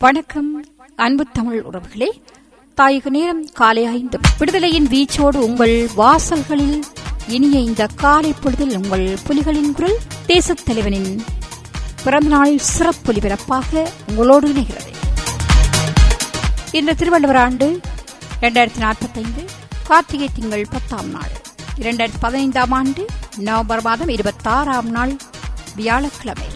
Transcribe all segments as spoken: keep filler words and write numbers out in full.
வணக்கம் அன்பு தமிழ் உறவுகளே. தாயக நேரம் காலை ஐந்து. விடுதலையின் வீச்சோடு உங்கள் வாசல்களில் இனிய இந்த காலை பொழுதில் உங்கள் புலிகளின் குரல் தேசத் தலைவனின் பிறந்தநாள் சிறப்பு ஒலிபரப்பாக உங்களோடு இணைகிறது. இந்த திருவள்ளுவர் ஆண்டு இரண்டாயிரத்தி நாற்பத்தி ஐந்து கார்த்திகை திங்கள் பத்தாம் நாள் இரண்டாயிரத்தி பதினைந்தாம் ஆண்டு நவம்பர் மாதம் இருபத்தி ஆறாம் நாள் வியாழக்கிழமை.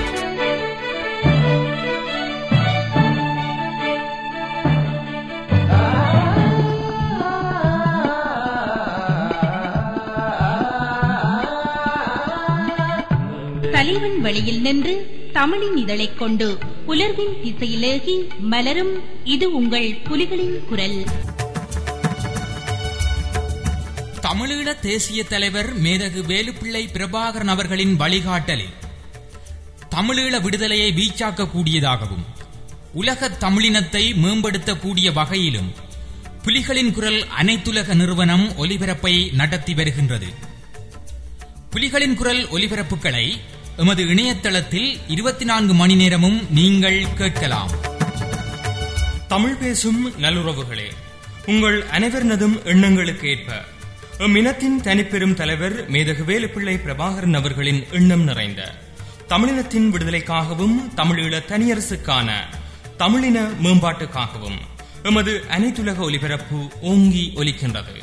தலைவன் வழியில் நின்று தமிழின் இதழைக் கொண்டு புலர்வின் திசையிலேகி மலரும் இது உங்கள் புலிகளின் குரல். தமிழீழ தேசிய தலைவர் மேதகு வேலுப்பிள்ளை பிரபாகரன் அவர்களின் வழிகாட்டலில் தமிழீழ விடுதலையை வீச்சாக்கக்கூடியதாகவும் உலக தமிழினத்தை மேம்படுத்தக்கூடிய வகையிலும் புலிகளின் குரல் அனைத்துலக நிறுவனம் ஒலிபரப்பை நடத்தி வருகின்றது. புலிகளின் குரல் ஒலிபரப்புகளை எமது இணையதளத்தில் இருபத்தி நான்கு மணி நேரமும் நீங்கள் கேட்கலாம். தமிழ் பேசும் நல்லுறவுகளே, உங்கள் அனைவரினதும் எண்ணங்களுக்கு ஏற்ப இம்மினத்தின் தனிப்பெரும் தலைவர் மேதகு வேலுப்பிள்ளை பிரபாகரன் அவர்களின் எண்ணம் நிறைந்த தமிழினத்தின் விடுதலைக்காகவும் தமிழீழ தனியரசுக்கான தமிழின மேம்பாட்டுக்காகவும் எமது அனைத்துலக ஒலிபரப்பு ஓங்கி ஒலிக்கின்றது.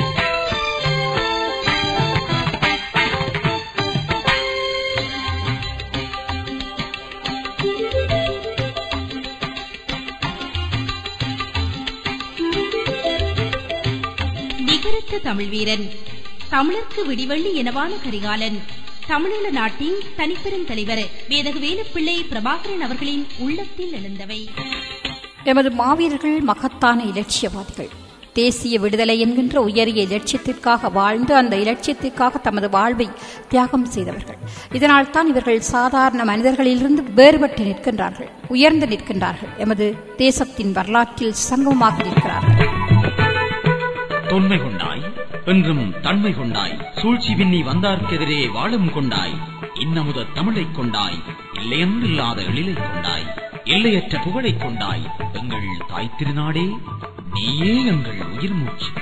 தமிழ் வீரன், தமிழருக்கு விடிவள்ளி எனவான கரிகாலன், தமிழீழ நாட்டின் தனிப்பெரும் தலைவர் மேதகு வேலுப்பிள்ளை பிரபாகரன் அவர்களின் உள்ளத்தில் எழுந்தவை. எமது மாவீரர்கள் மகத்தான இலட்சியவாதிகள். தேசிய விடுதலை என்கின்ற உயரிய இலட்சியத்திற்காக வாழ்ந்து அந்த இலட்சியத்திற்காக தமது வாழ்வை தியாகம் செய்தவர்கள். இதனால் தான் இவர்கள் சாதாரண மனிதர்களிலிருந்து வேறுபட்டு நிற்கின்றார்கள், உயர்ந்து நிற்கின்றார்கள். எமது தேசத்தின் வரலாற்றில் சங்கமமாக நிற்கிறார்கள். தொன்மை கொண்டாய், என்றும் தன்மை கொண்டாய், சூழ்ச்சி விண்ணி வந்தார்க்கெதிரே வாழும் கொண்டாய், இன்னமுத தமிழைக் கொண்டாய், இல்லையென்று இல்லாத எழிலை கொண்டாய், எல்லையற்ற புகழைக் கொண்டாய், எங்கள் தாய் திருநாடே நீயே எங்கள் உயிர் மூச்சு.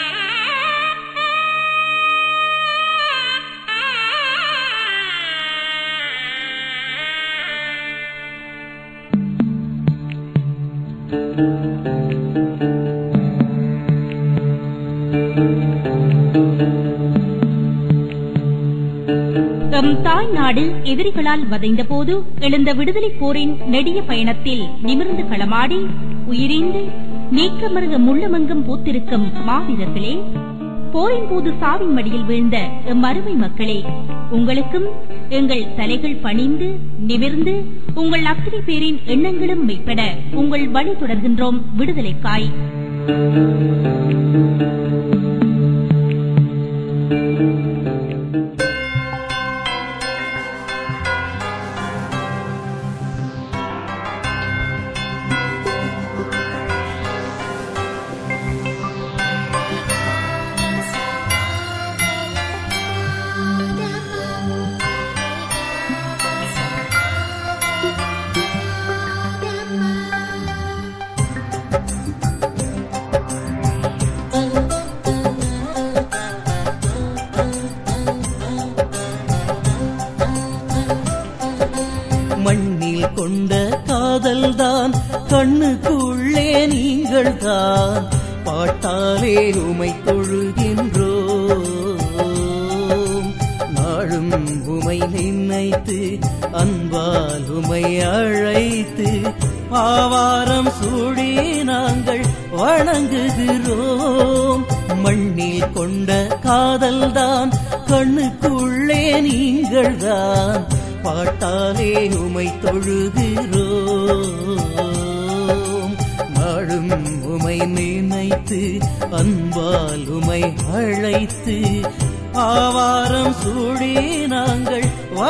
எம் தாய் நாடு எதிரிகளால் வதைந்த போது எழுந்த விடுதலை போரின் நெடிய பயணத்தில் நிமிர்ந்து களமாடி உயிரிந்து நீக்கமருக முள்ளமங்கம் பூத்திருக்கும் மாவீரர்களே, போரின் போது சாவின் மடியில் வீழ்ந்த எம் அருமை மக்களே, உங்களுக்கும் எங்கள் தலைகள் பணிந்து நிமிர்ந்து உங்கள் அத்தனை பேரின் எண்ணங்களும் மெய்ப்பட உங்கள் வழி தொடர்கின்றோம் விடுதலைக்காய். மண்ணில் கொண்ட காதல்தான் கண்ணுக்குள்ளே நீங்கள் தான், பாட்டாலே உமை தொழுகின்றோம். நாளும் உமை நினைத்து அன்பால் உமை அழைத்து ஆவாரம் சூடி நாங்கள் வணங்குகிறோம். மண்ணில் கொண்ட காதல்தான் கண்ணுக்குள்ளே நீங்கள் தான், பாட்டாலே உமை தொழுகிறோம். நாளும் உமை நினைத்து அன்பால் உமை அழைத்து ஆவாரம் சூடி நாங்கள்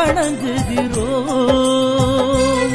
வணங்குகிறோம்.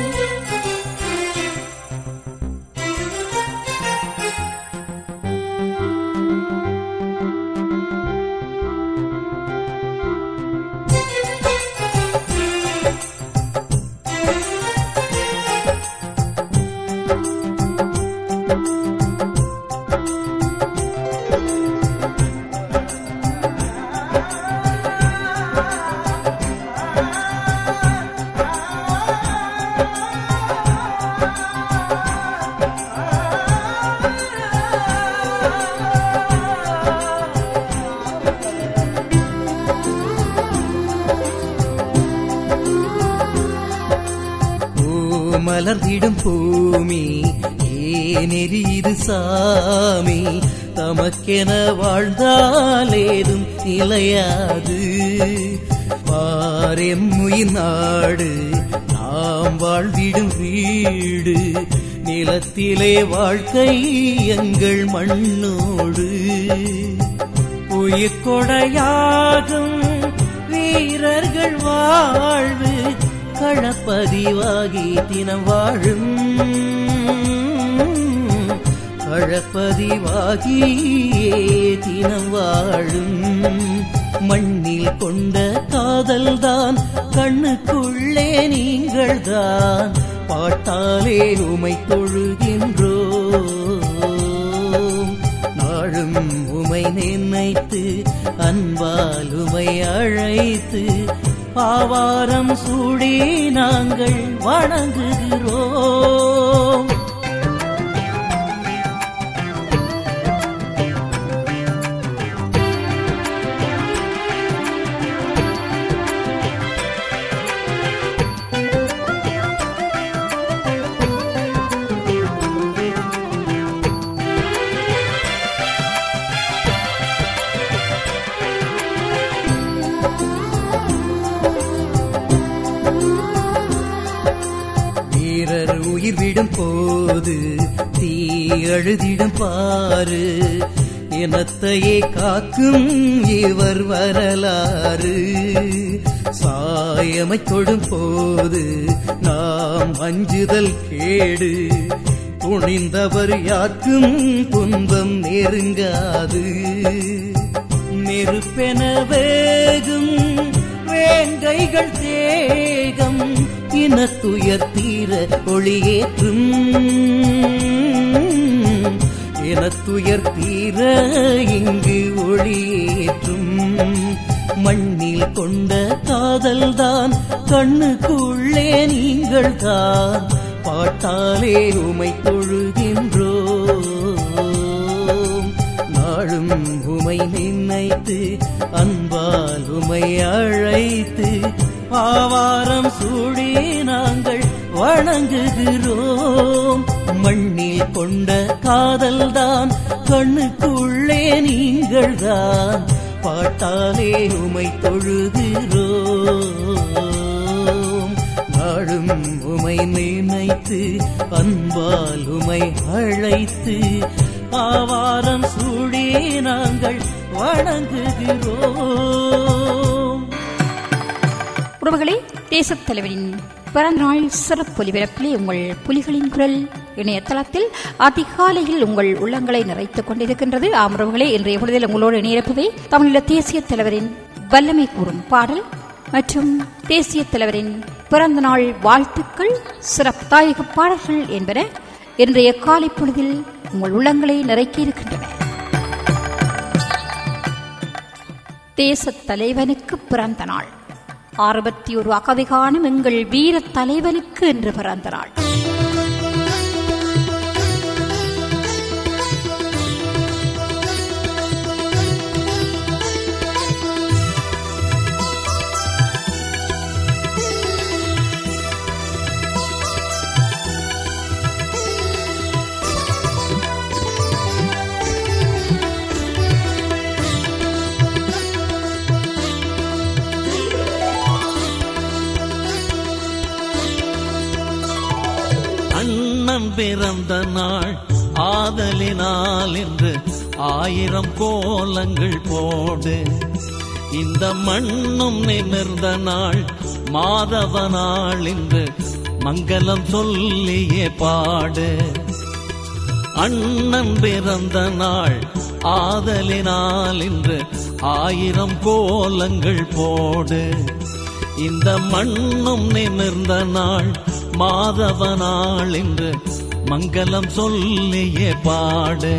மலர்ந்திடும் பூமி ஏனெறிது சாமி, தமக்கென வாழ்ந்தாலேதும் நிலையாது. பாரெம்முயின் நாடு நாம் வாழ்ந்திடும் வீடு, நிலத்திலே வாழ்க்கை எங்கள் மண்ணோடு. உயிர்கொடையாகும் வீரர்கள் வாழ்வு களப்பதிவாகி தினம் வாழும், களப்பதிவாகியே தினம் வாழும். மண்ணில் கொண்ட காதல்தான் கண்ணுக்குள்ளே நீங்கள்தான், பாட்டாலே உமை தொழுகின்றோம். நாளும் உமை நினைத்து அன்பால் உமை அழைத்து, பாவாரம் சூடி நாங்கள் வணங்குகிறோம். உயிர் விடும் போது தீ அழுதிடும் பாரு, இனத்தையே காக்கும் இவர் வரலாறு. சாயமை தொடும் போது நாம் அஞ்சுதல் கேடு, துணிந்தவர் யாருக்கும் துன்பம் நெருங்காது. நெருப்பென வேகும் வேங்கைகள் தேகம், இனத்துயர் தீர ஒளியேற்றும், இனத்துயர் தீர இங்கு ஒளியேற்றும். மண்ணில் கொண்ட காதல்தான் கண்ணுக்குள்ளே நீங்கள் தான், பாட்டாலே உமை தொழுகின்றோம். நாளும் உமை நினைத்து அன்பால் உமை அழைத்து, பாவாரம் சூடி நாங்கள் வணங்குகிறோம். மண்ணில் கொண்ட காதல்தான் கண்ணுக்குள்ளே நீங்கள் தான், பாட்டாலே உமை தொழுகிறோம். நாளும் உமை நினைத்து அன்பால் உமை அழைத்து, பாவாரம் சூடி நாங்கள் வணங்குகிறோம். உறவுகளே, தேசத் தலைவரின் பிறந்தநாள் சிறப்பு ஒலிபரப்பிலே உங்கள் புலிகளின் குரல் இணையதளத்தில் அதிகாலையில் உங்கள் உள்ளங்களை நிறைத்துக் கொண்டிருக்கின்றது. ஆமரவுகளே, இன்றைய பொழுதில் உங்களோடு இணையிருப்பதை தமிழீழ தேசிய தலைவரின் வல்லமை கூறும் பாடல் மற்றும் தேசிய தலைவரின் பிறந்தநாள் வாழ்த்துக்கள், சிறப்பு தாயக பாடல்கள் என்பன இன்றைய காலை பொழுதில் உங்கள் உள்ளங்களை நிறைக்கியிருக்கின்றன. தேசத் தலைவனுக்கு பிறந்த நாள், அறுபத்தி ஒரு அகவை காணும் எங்கள் வீர தலைவனுக்கு என்று பிறந்த நாள். பிறந்த நாள் ஆதலினால் என்று ஆயிரம் கோலங்கள் போடு, இந்த மண்ணும் நிமிர்ந்த நாள் மாதவ நாள் என்று மங்களம் சொல்லியே பாடு. அண்ணன் பிறந்த நாள் ஆதலினால் என்று ஆயிரம் கோலங்கள் போடு, இந்த மண்ணும் நிமிர்ந்த நாள் மாதவ நாள் என்று மங்களம் சொல்லியே பாடு.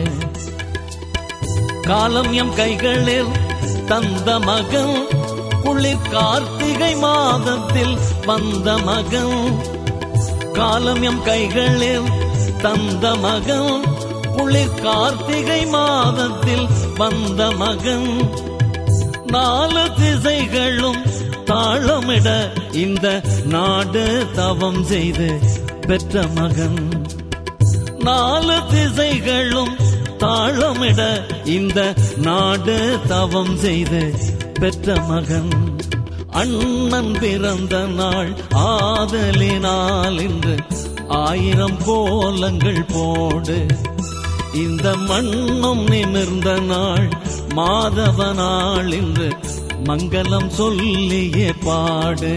காலம் எம் கைகளில் தந்த மகன், குளிர் கார்த்திகை மாதத்தில் வந்த மகன். காலம் எம் கைகளில் தந்த மகன், குளிர் கார்த்திகை மாதத்தில் வந்த மகன். நாலு திசைகளும் தாளமிட இந்த நாடு தவம் செய்து பெற்ற மகன். நாலு திசைகளும் தாளமிட இந்த நாடு தவம் செய்து பெற்ற மகன். அண்ணன் பிறந்த நாள் ஆதலினால் இன்று ஆயிரம் கோலங்கள் போடு. இந்த மண்ணும் நிமிர்ந்த நாள் மாதவ நாள் இன்று மங்களம் சொல்லியே பாடு.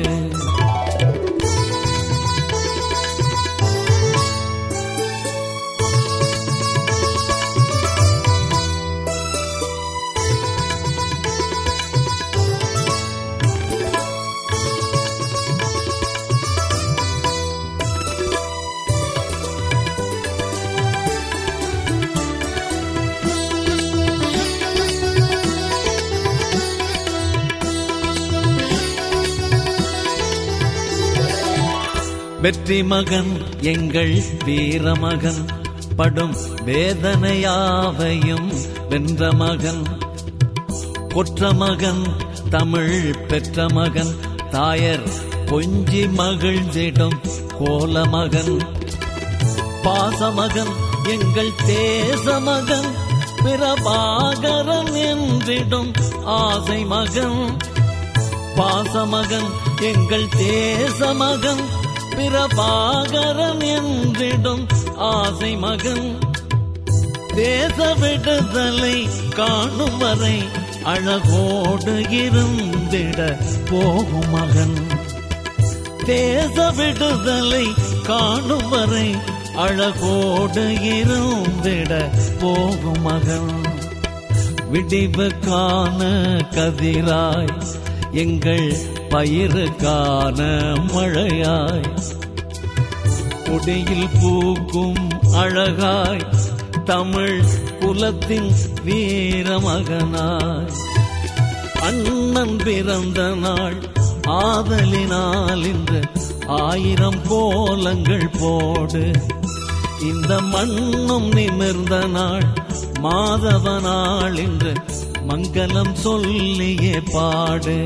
வெற்றி மகன் எங்கள் வீரமகன், படும் வேதனையாவையும் வென்ற மகன். கொற்ற மகன் தமிழ் பெற்ற மகன், தாயர் கொஞ்சி மகிழ்ந்திடும் கோல மகன். பாசமகன் எங்கள் தேச மகன், பிரபாகரன் என்றிடும் ஆசை மகன். பாசமகன் எங்கள் தேச மகன், பிரபாகரன் என்றிடும் ஆசை மகன். தேச விடுதலை காணும் வரை அழகோடு இருந்திட போகும் மகன். தேச விடுதலை காணும் வரை அழகோடு இருந்திட போகும் மகன். விடிவுக்கான கதிராய் எங்கள் பயிருக்கான மழையாய், கொடியில் பூக்கும் அழகாய் தமிழ் குலத்தின் வீரமகனாய். அண்ணன் பிறந்த நாள் ஆதலினால் இன்று ஆயிரம் கோலங்கள் போடு. இந்த மண்ணும் நிமிர்ந்த நாள் மாதவ நாள் இன்று மங்களம் சொல்லியே பாடு.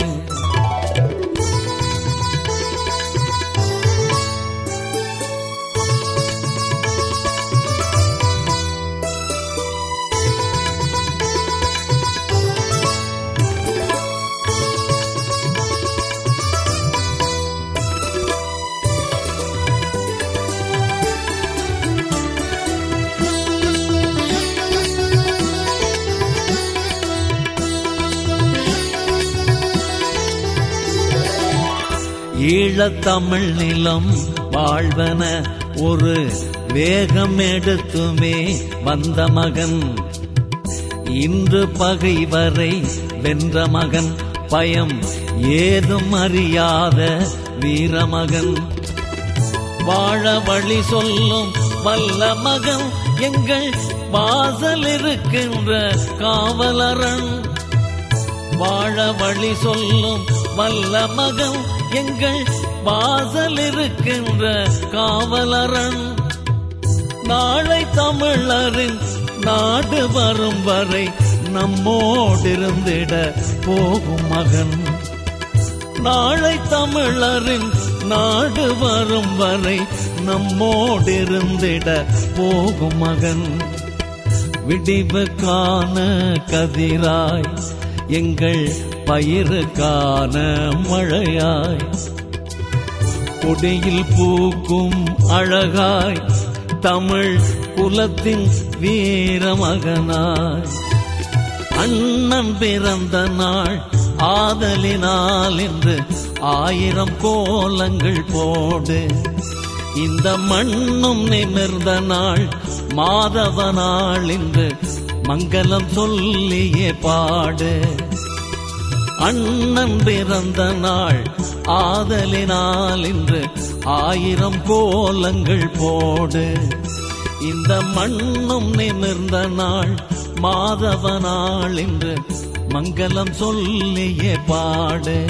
ஈழத்தமிழ் நிலம் வாழ்வன ஒரு வேகம் எடுத்துமே வந்த மகன். இன்று பகைவரை வென்ற மகன், பயம் ஏதும் அறியாத வீரமகன். வாழ வழி சொல்லும் வல்ல மகன், எங்கள் வாசல் இருக்கின்ற காவலரன். வாழ வழி சொல்லும் வல்ல மகன், எங்கள் வாசல் இருக்கின்ற காவலரன். நாளை தமிழரின் நாடு வரும் வரை நம்மோடிருந்திட போகும் மகன். நாளை தமிழரின் நாடு வரும் வரை நம்மோடிருந்திட போகும் மகன். விடிவுக்கான கதிராய் எங்கள் பயிருக்கான மழையாய், கொடியில் பூக்கும் அழகாய் தமிழ் குலத்தின் வீரமகனாய். அண்ணன் பிறந்த நாள் ஆதலினால் என்று ஆயிரம் கோலங்கள் போடு. இந்த மண்ணும் நிமிர்ந்த நாள் மாதவ நாள் என்று மங்களம் சொல்லியே பாடு. அண்ணன் பிறந்த நாள் ஆதலினால் இன்று ஆயிரம் கோலங்கள் போடு. இந்த மண்ணும் நிமிர்ந்த நாள் மாதவ நாள் என்று மங்களம் சொல்லியே பாடு.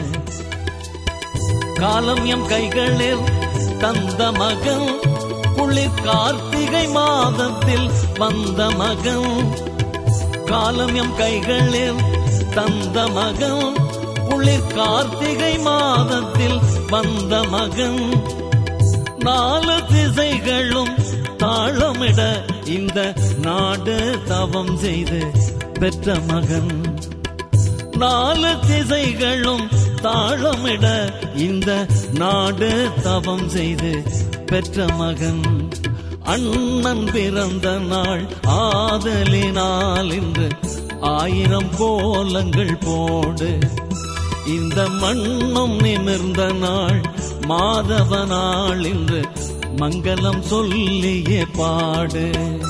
காலம் எம் கைகளில் தந்த மகன், குளிர் கார்த்திகை மாதத்தில் வந்த மகன். காலம் எம் கைகளில் தந்த மகன், குளிர் கார்த்திகை மாதத்தில் வந்த மகன். நாலு திசைகளும் தாளமிட இந்த நாடு தவம் செய்து பெற்ற மகன். நாலு திசைகளும் தாளமிட இந்த நாடு தவம் செய்து பெற்ற மகன். அண்ணன் பிறந்த நாள் ஆதலினால் இன்று ஆயிரம் கோலங்கள் போடு. இந்த மண்ணும் நிமிர்ந்த நாள் மாதவ நாள் இன்று மங்களம் சொல்லியே பாடு.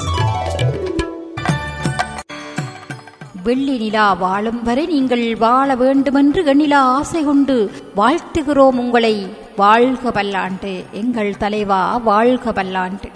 வெள்ளி நிலா வாழும் வரை நீங்கள் வாழ வேண்டுமென்று எண்ணிலா ஆசை கொண்டு வாழ்த்துகிறோம் உங்களை. வாழ்க பல்லாண்டு எங்கள் தலைவா, வாழ்க பல்லாண்டு.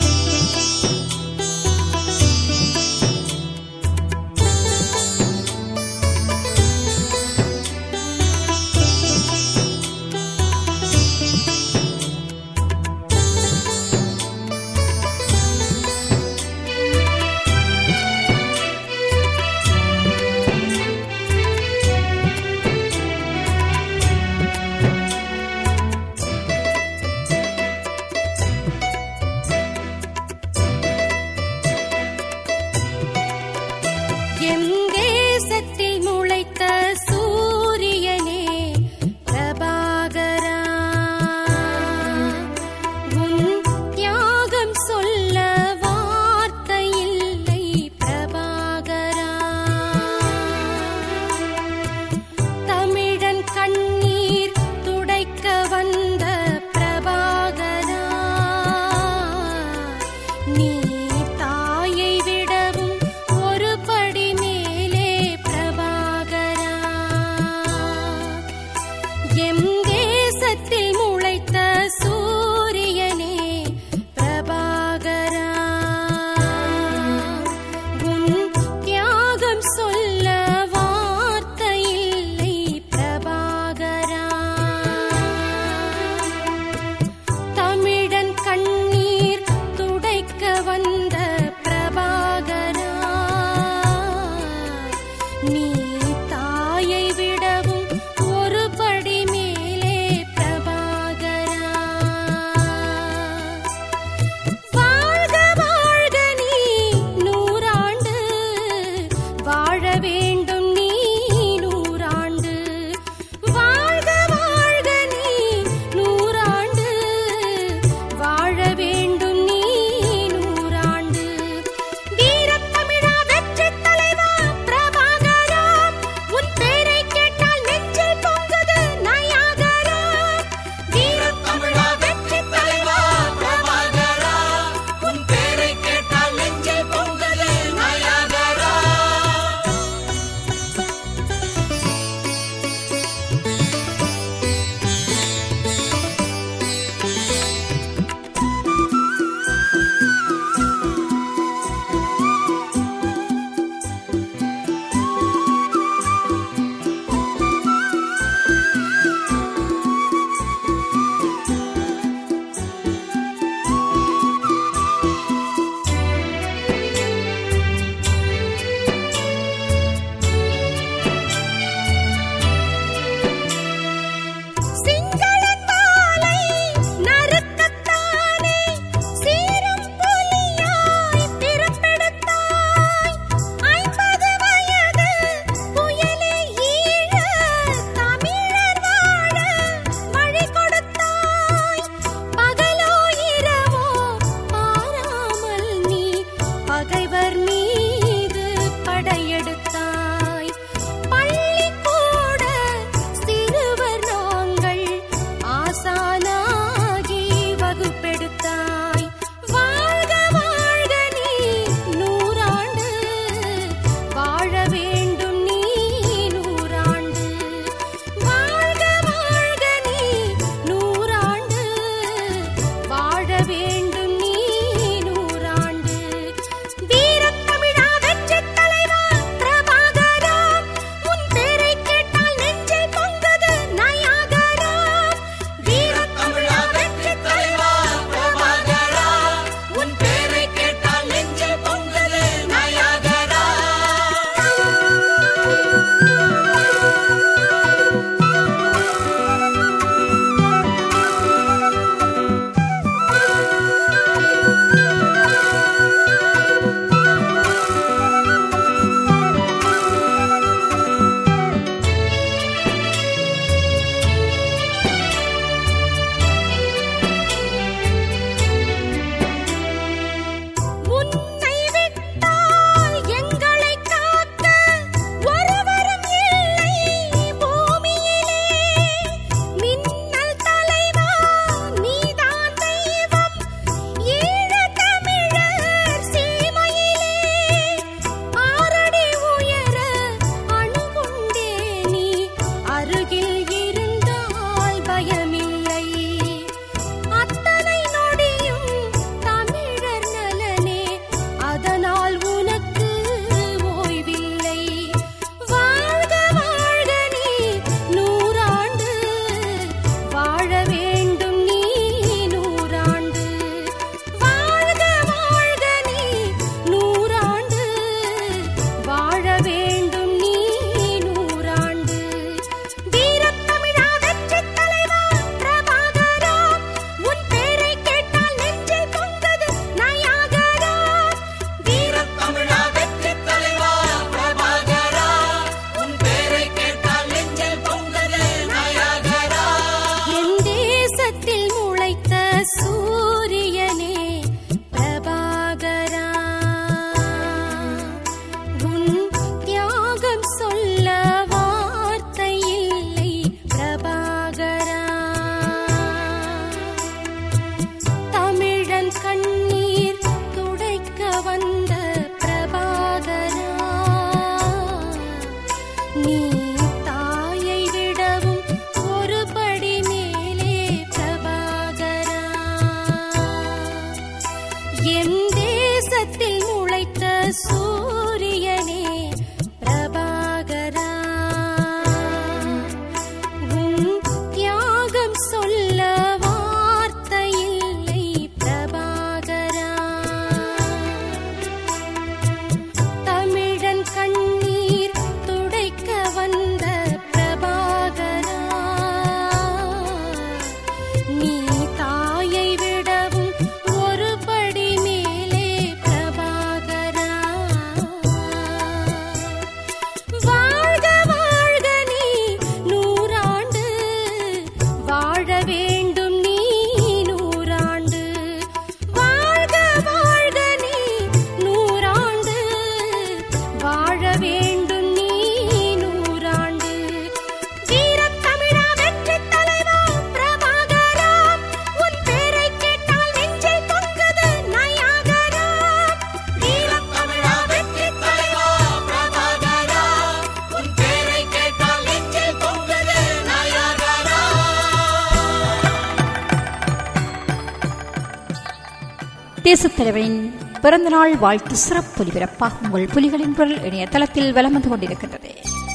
குடியரசுத் தலைவரின் பிறந்தநாள் வாழ்த்து சிறப்பு ஒலிபரப்பாக உங்கள் புலிகளின் குரல் இணையதளத்தில் வலம் வந்து கொண்டிருக்கின்றது.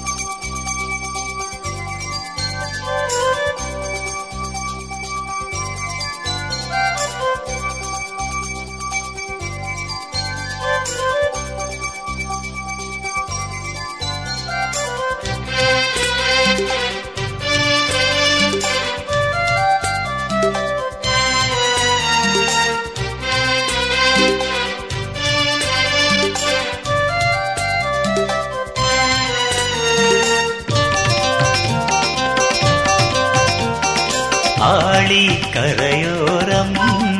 ஆழி கரையோரம்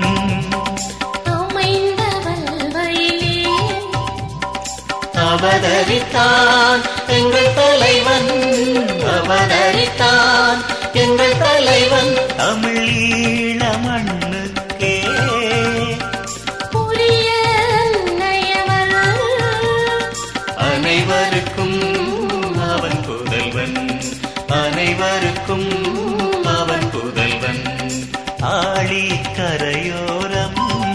அவதரித்தான் எங்கள் தலைவன், அவதரித்தான் எங்கள் தலைவன். தமிழீழ மண்ணுக்கே அனைவருக்கும் அவன் புதல்வன், அனைவருக்கும் அவன் புதல்வன். ஆழி கரையோரம்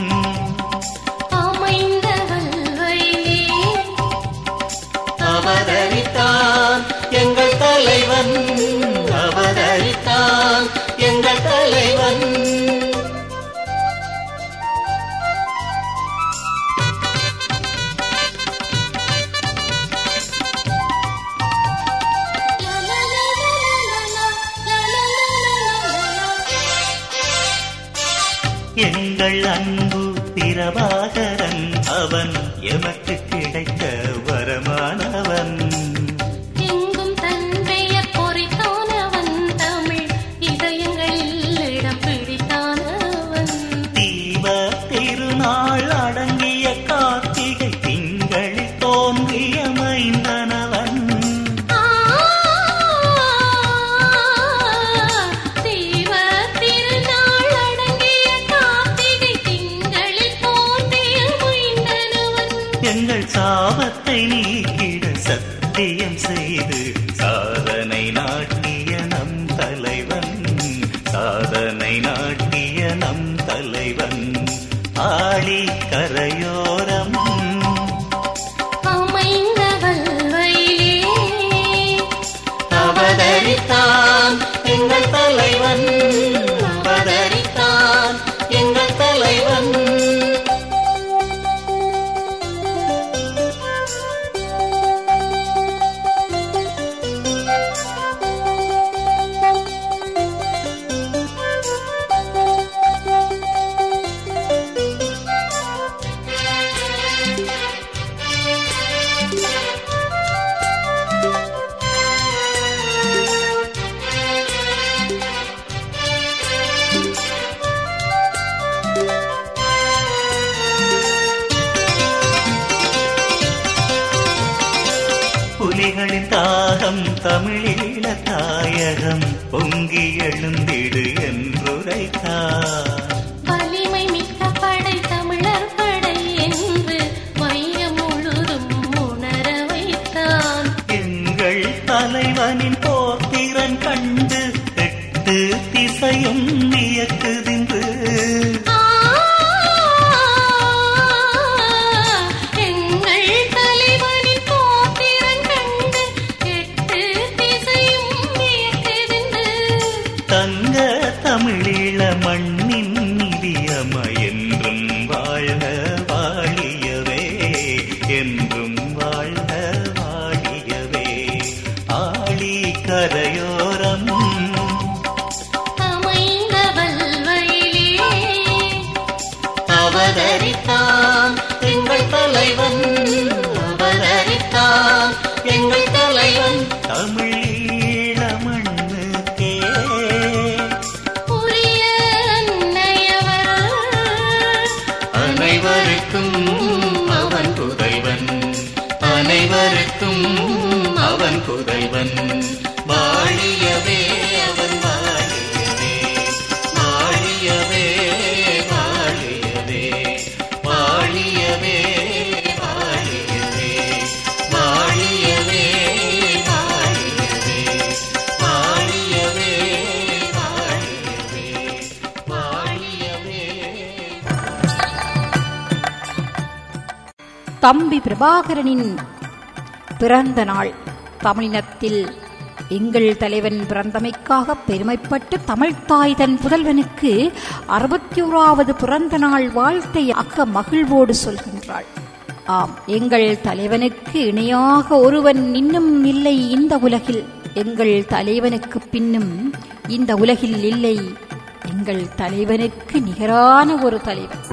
அவதரித்தான் எங்கள் தலைவன், அவதரித்தான் எங்கள் தலைவன். எங்கள் அன்பு பிரபாகரன் அவன் எமக்கு கிடைத்த வரமானவன். எங்கும் தன் பெயர் பொறித்தானவன், தமிழ் இதயங்களில் இடம் பிடித்தானவன். தீப திருநாள் அடங்கிய கார்த்திகை திங்களில் தோன்றிய மைந்தனவன். எங்கள் சாபத்தை நீக்கிட சத்தியம் செய்து சாதனை நாட்டிய நம் தலைவன், சாதனை நாட்டிய நம் தலைவன். ஆழி கரையோரம் அவதரித்தான் எங்கள் தலைவன், அவதரித்தான் எங்கள் தலைவன். புலிகளின் தாகம் தமிழீழ தாயகம் பொங்கி எழுந்திடு என்றுரைத்தார். வலிமை மிக்க படை தமிழர் படை என்று மையம் முழுதும் உணர வைத்தான். எங்கள் தலைவனின் போர்த்திறன் கண்டு எட்டு திசையும் வியக்குதின்று. தங்க தமிழீழ மண்ணின் நிதியம என்றும் வாழ்க வாழியவே, என்றும் வாழ்க வாழியவே. ஆழி கரையோரம் அவதரித்தான் எங்கள் தலைவன், அவதரித்தான் எங்கள் தலைவன். தமிழீழ மண்ணுக்கே அனைவருக்கும் அவன் புதல்வன், அனைவருக்கும் அவன் புதல்வன். வாழிய தம்பி பிரபாகரனின் பிறந்த நாள். தமிழினத்தில் எங்கள் தலைவன் பிறந்தமைக்காக பெருமைப்பட்டு தமிழ்த்தாய் தன் புதல்வனுக்கு அறுபத்தி ஓராவது பிறந்த நாள் வாழ்த்தை அக்க மகிழ்வோடு சொல்கின்றாள். ஆம், எங்கள் தலைவனுக்கு இணையாக ஒருவன் இன்னும் இல்லை இந்த உலகில். எங்கள் தலைவனுக்கு பின்னும் இந்த உலகில் இல்லை எங்கள் தலைவனுக்கு நிகரான ஒரு தலைவன்.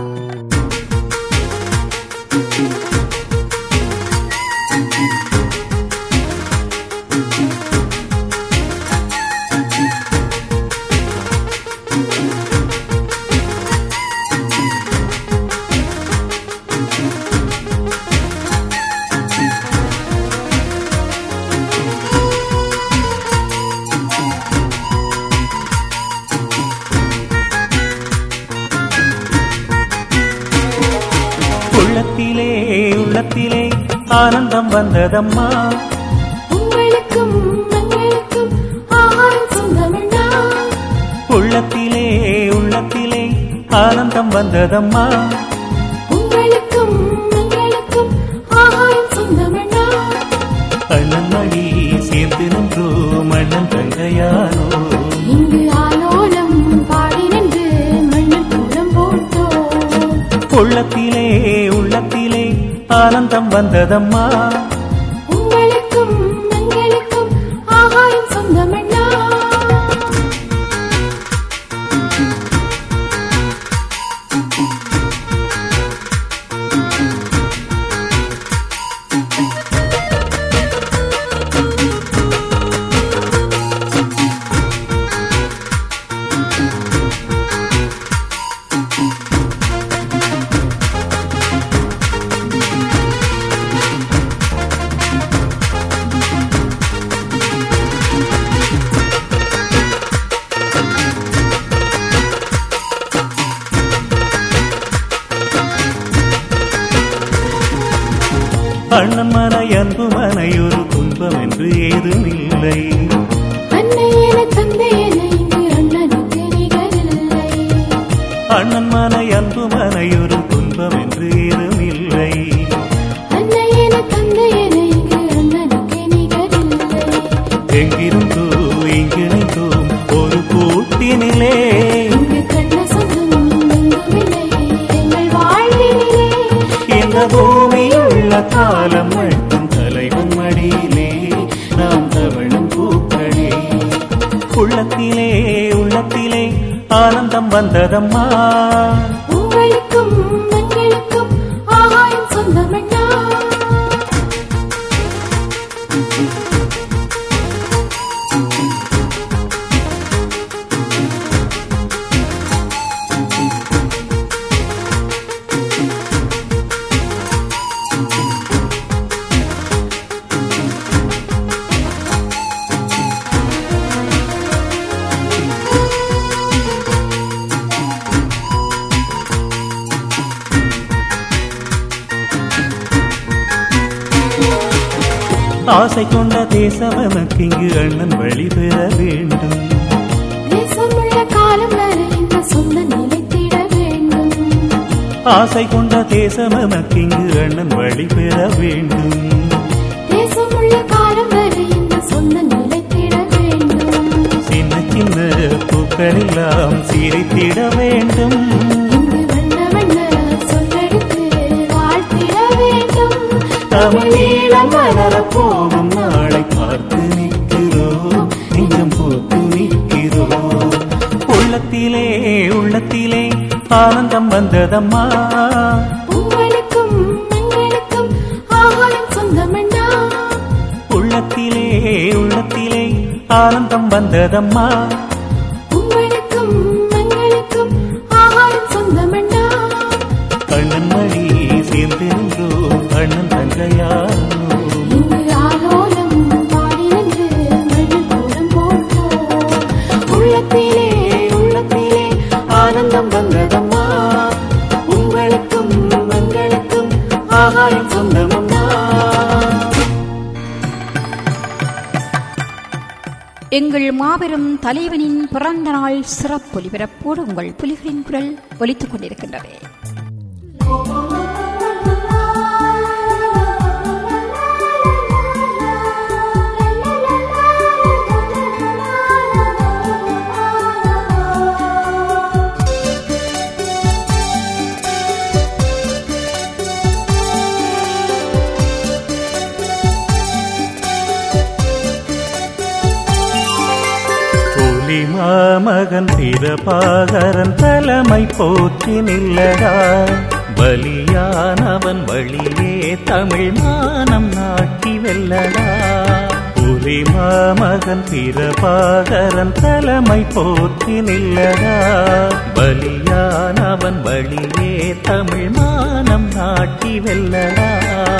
உள்ளத்திலே உள்ளத்திலே ஆனந்தம் வந்ததம்மா, உங்களுக்கும் எங்களுக்கும் ஆகாரம் சொந்தமண்ணா. உள்ளத்திலே உள்ளத்திலே ஆனந்தம் வந்ததம்மா, உங்களுக்கும் எங்களுக்கும் ஆகாரம் சொந்தமண்ணா. அண்ணன் மணி சேர்ந்து நின்றோ மன்னன் தங்கையானோ, இங்கு ஆலோலம் பாடி நின்று மண்ணில் கூடம் போட்டோ. உள்ளத்திலே உள்ளத்திலே ஆனந்தம் வந்ததம்மா, உங்களுக்கும் எங்களுக்கும் ஆகாரம் சொந்தமண்ணா. அண்ணன் மனை அன்பு மனையொரு துன்பம் என்று ஏதுமில்லை. அன்னை என தந்தை என இங்கு அண்ணனுக்கு நிகரில்லை. அண்ணன் மனை அன்பு மனையொரு துன்பம் என்று ஏதுமில்லை. அன்னை என தந்தை என இங்கு அண்ணனுக்கு நிகரில்லை. எங்கிருந்தோ இங்கிணைந்தோம் ஒரு கூட்டினிலே, இங்கு கண்ண சொந்தம் எங்குமில்லை எங்கள் வாழ்வினிலே. இந்த பூமியுள்ள காலம் மட்டும் தலைவன் மடியிலே நாம் தவழும் பூக்களே. உள்ளத்திலே உள்ளத்திலே ஆனந்தம் வந்ததம்மா, உங்களுக்கும் எங்களுக்கும் ஆகாயம் சொந்தமண்ணா. ஆசை கொண்ட தேசம் நமக்கு இங்கு அண்ணன் வழி பெற வேண்டும். தேசமுள்ள காலம் வரை இந்த சொந்த நிலைத்திட வேண்டும். ஆசை கொண்ட தேசம் நமக்கு இங்கு அண்ணன் வழி பெற வேண்டும். தேசமுள்ள காலம் வரை இந்த சொந்த நிலைத்திட வேண்டும். சின்ன சின்ன பூக்களெல்லாம் சிரித்திட வேண்டும். இங்கு வண்ண வண்ண சொல்லெடுத்து வாழ்த்திட வேண்டும். தமிழீழம் வளர போகும் நாளை பார்த்து நிற்கிறோம், நெஞ்சம் போட்டு நிற்கிறோம். உள்ளத்திலே உள்ளத்திலே ஆனந்தம் வந்ததம்மா, உங்களுக்கும் எங்களுக்கும் ஆகாயம் சொந்தமண்ணா. உள்ளத்திலே உள்ளத்திலே ஆனந்தம் வந்ததம்மா, உங்களுக்கும் எங்களுக்கும் ஆகாயம் சொந்தமண்ணா. கண்ணன் மணி சேர்ந்து நின்றோம் அண்ணன் தங்கையானோ, இங்கு ஆலோலம் பாடி நின்று மண்ணில் கூடம் போட்டோ. உள்ளத்திலே உள்ளத்திலே ஆனந்தம் வந்ததம்மா, உங்களுக்கும் எங்களுக்கும் ஆகாயம் சொந்தமம்மா. எங்கள் மாபெரும் தலைவனின் பிறந்த நாள் சிறப்பு ஒலிபரப்போடு உங்கள் புலிகளின் குரல் ஒலித்துக் கொண்டிருக்கின்றது. புலிமாமகன் பிரபாகரன் தலைமை போற்றி நில்லடா பலியானவன் வழியே தமிழ் மானம் நாட்டி வெல்லடா புலிமாமகன் பிரபாகரன் தலைமை போற்றி நில்லடா பலியானவன் வழியே தமிழ் மானம் நாட்டி வெல்லடா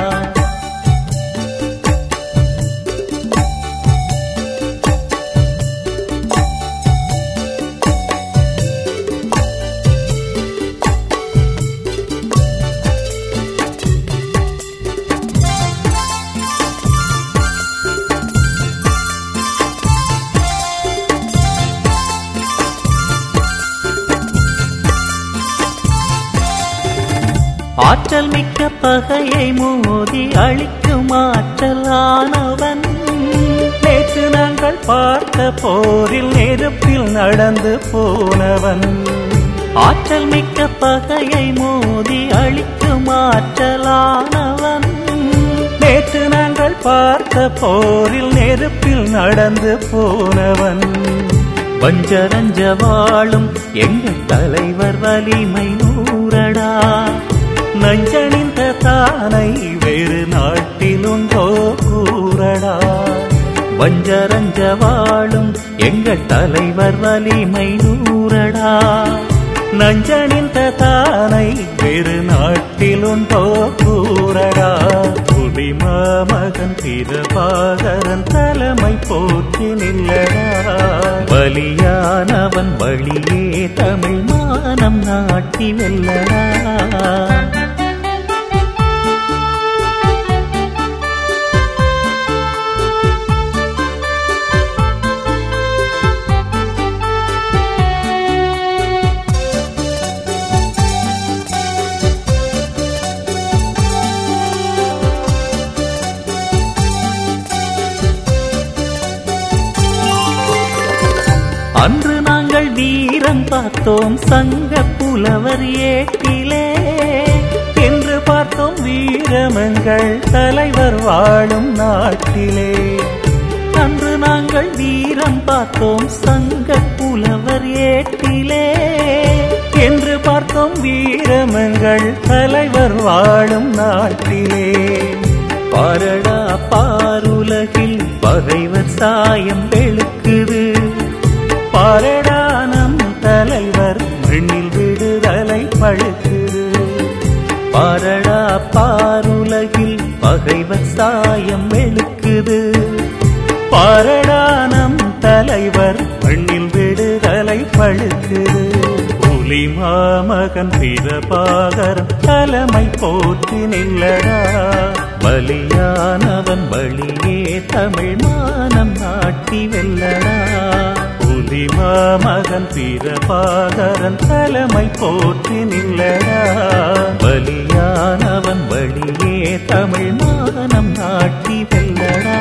ஆற்றல் மிக்க பகையை மோதி அழிக்கும் ஆற்றலானவன் நேற்று நாங்கள் பார்த்த போரில் நெருப்பில் நடந்து போனவன் ஆற்றல் மிக்க பகையை மோதி அழிக்கும் ஆற்றலானவன் நேற்று நாங்கள் பார்த்த போரில் நெருப்பில் நடந்து போனவன் வஞ்சரஞ்ச வாழும் எங்கள் தலைவர் வலிமை நூறடா நஞ்சணிந்த தானை வேறு நாட்டிலுண்டோ கூறடா வஞ்சரஞ்ச வாழும் எங்கள் தலைவர் வலிமை நூறடா நஞ்சணிந்த தானை வேறு நாட்டிலுண்டோ கூறடா புலிமாமகன் பிரபாகரன் தலைமை போற்றி நில்லடா பலியானவன் வழியே தமிழ் மானம் நாட்டி வெல்லடா அன்று நாங்கள் வீரம் பார்த்தோம் சங்க புலவர் ஏட்டிலே என்று பார்த்தோம் வீரமங்கள் தலைவர் வாழும் நாட்டிலே அன்று நாங்கள் வீரம் பார்த்தோம் சங்க புலவர் ஏட்டிலே என்று பார்த்தோம் வீரமங்கள் தலைவர் வாழும் நாட்டிலே பாரடா பாருலகில் பகைவர் சாயம் வெளுக்குது பாரடானம் தலைவர் மண்ணில் விடுதலை பழுக்குது பாரடா பாருலகில் பகைவர் சாயம் வெளுக்குது பாரடானம் தலைவர் மண்ணில் விடுதலை பழுக்குது புலிமாமகன் பிரபாகரன் தலைமை போற்றி நில்லடா பலியானவன் வழியே தமிழ் மானம் நாட்டி வெல்லடா புலிமாமகன் பிரபாகரன் தலைமை போற்றி நில்லடா பலியானவன் வழியே தமிழ் மானம் நாட்டி வெல்லடா